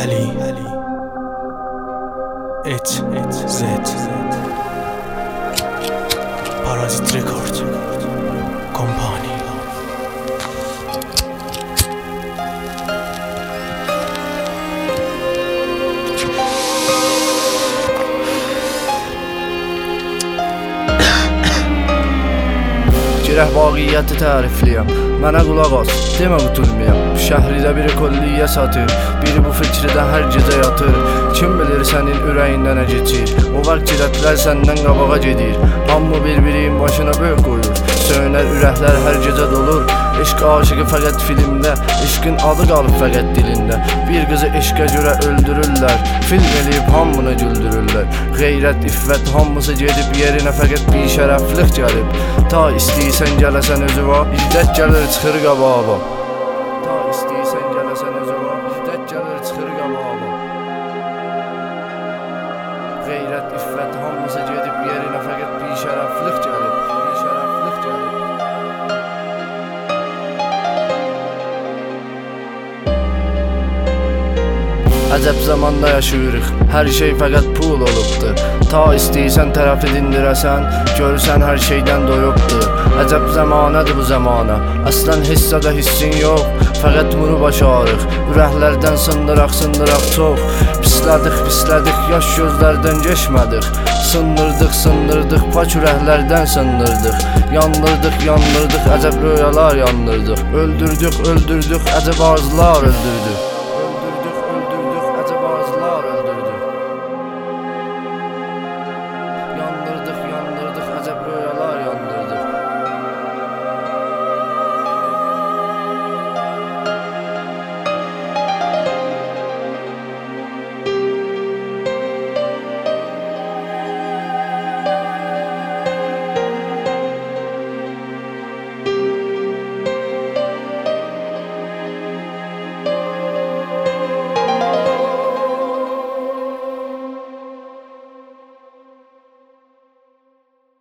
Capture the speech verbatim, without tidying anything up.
Ali H Z Parazit Record Company. Girək vaqiyyəti tərifliyəm, mənə qulaq as, demə qutulmayam. Bu şəhridə biri kolliyyə satır, biri bu fikridə hər gecə yatır. Kim bilir sənin ürəyində nə geçir, o vaxt cirətlər səndən qabağa gedir. Hamı bir-birinin başına böyük qoyur, söynər ürəklər hər gecə dolur. Eşq aşıqı fəqət filmdə, eşqin adı qalıb fəqət dilində. Bir qızı eşqə görə öldürürlər, film eləyib hamını güldürürlər. Qeyrət, iffət hamısı gedib yerinə fəqət bir şərəflik gəlib. Ta istəyirsən gələsən özü var, iddət gəlir çıxır qabağa. Ta istəyirsən gələsən özü var, iddət gəlir çıxır qabağa. Qeyrət, iffət hamısı gedib yerinə fəqət bir şərəflik gəlib. Bir şərəflik gəlib. Əcəb zamanda yaşayırıq, hər şey fəqət pul olubdur. Ta istəyirsən tərəfi dindirəsən, görürsən hər şeydən doyubdur. Əcəb zamanədir bu zamana, əslən hissədə hissin yox. Fəqət bunu başarıq, ürəklərdən sındıraq, sındıraq çox. Pislədik, pislədik, yaş gözlərdən geçmədik. Sındırdıq, sındırdıq, pak ürəklərdən sındırdıq. Yandırdıq, yandırdıq, əcəb röyalar yandırdıq. Öldürdük, öldürdük, əcəb arzular öldürdük.